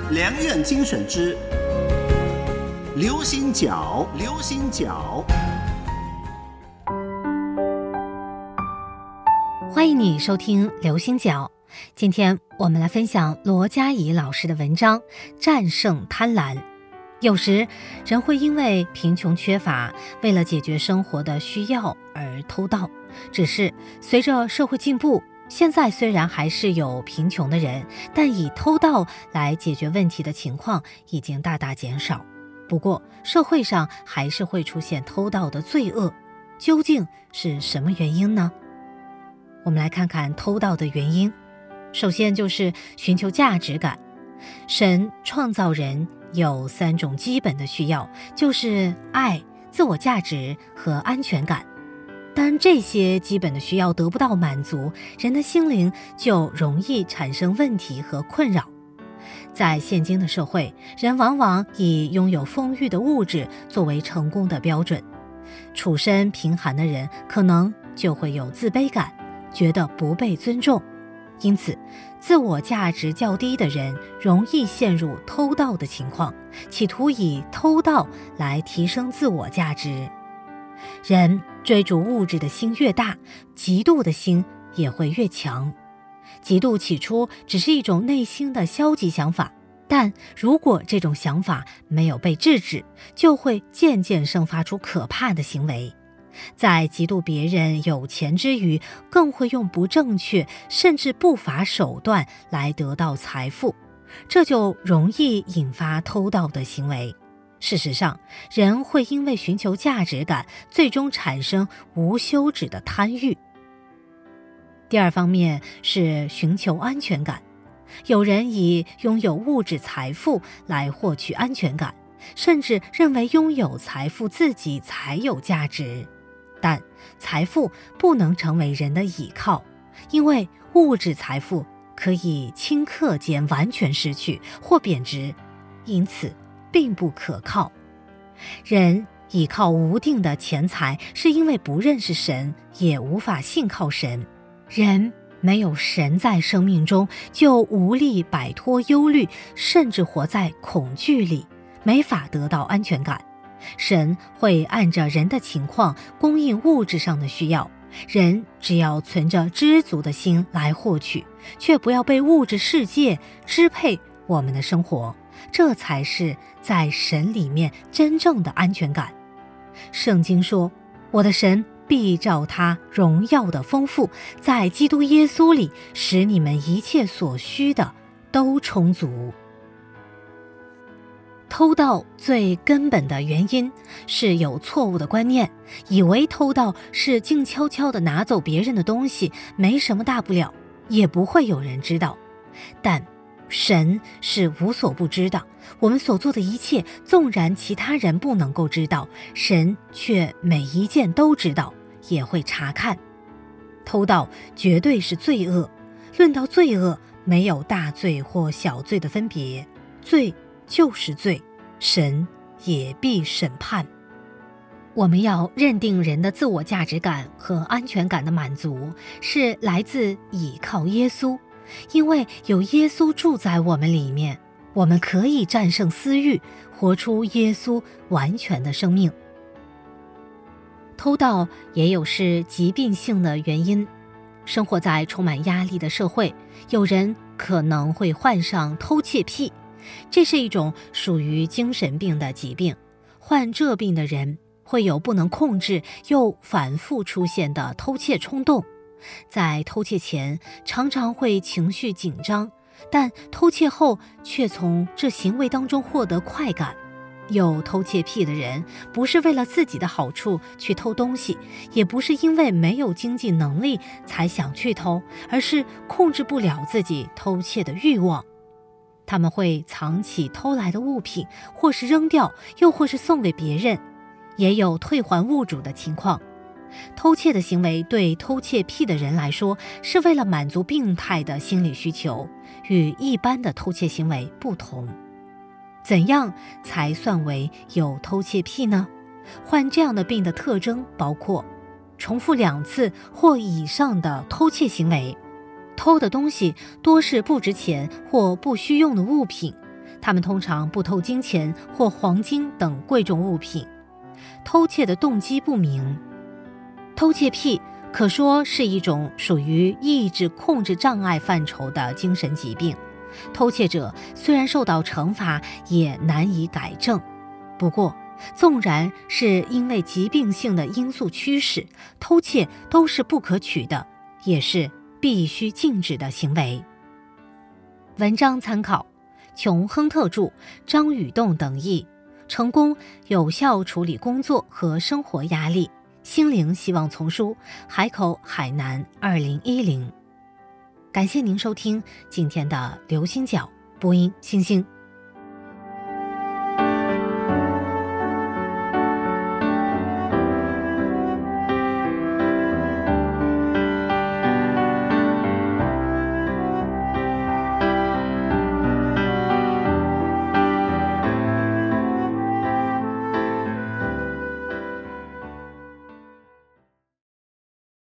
良苑精选之流行角，流行角。 欢迎你收听流行角。今天我们来分享罗佳怡老师的文章《战胜贪婪》。有时人会因为贫穷缺乏，为了解决生活的需要而偷盗，只是随着社会进步，现在虽然还是有贫穷的人，但以偷盗来解决问题的情况已经大大减少。不过社会上还是会出现偷盗的罪恶，究竟是什么原因呢？我们来看看偷盗的原因。首先就是寻求价值感。神创造人有3种基本的需要，就是爱、自我价值和安全感。当这些基本的需要得不到满足，人的心灵就容易产生问题和困扰。在现今的社会，人往往以拥有丰裕的物质作为成功的标准。处身贫寒的人可能就会有自卑感，觉得不被尊重，因此自我价值较低的人容易陷入偷盗的情况，企图以偷盗来提升自我价值。人追逐物质的心越大，嫉妒的心也会越强。嫉妒起初只是一种内心的消极想法，但如果这种想法没有被制止，就会渐渐生发出可怕的行为。在嫉妒别人有钱之余，更会用不正确甚至不法手段来得到财富，这就容易引发偷盗的行为。事实上，人会因为寻求价值感，最终产生无休止的贪欲。第二方面是寻求安全感。有人以拥有物质财富来获取安全感，甚至认为拥有财富自己才有价值。但财富不能成为人的倚靠，因为物质财富可以顷刻间完全失去或贬值，因此并不可靠。人倚靠无定的钱财，是因为不认识神，也无法信靠神。人没有神在生命中，就无力摆脱忧虑，甚至活在恐惧里，没法得到安全感。神会按着人的情况供应物质上的需要，人只要存着知足的心来获取，却不要被物质世界支配我们的生活，这才是在神里面真正的安全感。圣经说，我的神必照他荣耀的丰富，在基督耶稣里使你们一切所需的都充足。偷盗最根本的原因是有错误的观念，以为偷盗是静悄悄地拿走别人的东西，没什么大不了，也不会有人知道。但神是无所不知的，我们所做的一切，纵然其他人不能够知道，神却每一件都知道，也会查看。偷盗绝对是罪恶，论到罪恶，没有大罪或小罪的分别，罪就是罪，神也必审判。我们要认定人的自我价值感和安全感的满足是来自倚靠耶稣，因为有耶稣住在我们里面，我们可以战胜私欲，活出耶稣完全的生命。偷盗也有是疾病性的原因。生活在充满压力的社会，有人可能会患上偷窃癖，这是一种属于精神病的疾病。患这病的人会有不能控制又反复出现的偷窃冲动，在偷窃前常常会情绪紧张，但偷窃后却从这行为当中获得快感。有偷窃癖的人不是为了自己的好处去偷东西，也不是因为没有经济能力才想去偷，而是控制不了自己偷窃的欲望。他们会藏起偷来的物品，或是扔掉，又或是送给别人，也有退还物主的情况。偷窃的行为对偷窃癖的人来说，是为了满足病态的心理需求，与一般的偷窃行为不同。怎样才算为有偷窃癖呢？患这样的病的特征包括重复2次或以上的偷窃行为，偷的东西多是不值钱或不需用的物品， 他们通常不偷金钱或黄金等贵重物品，偷窃的动机不明。偷窃癖可说是一种属于意志控制障碍范畴的精神疾病，偷窃者虽然受到惩罚，也难以改正。不过，纵然是因为疾病性的因素驱使，偷窃都是不可取的，也是必须禁止的行为。文章参考琼·亨特著，张宇栋等译，成功有效处理工作和生活压力，心灵希望丛书，海口海南2010。感谢您收听今天的流星角播音星星。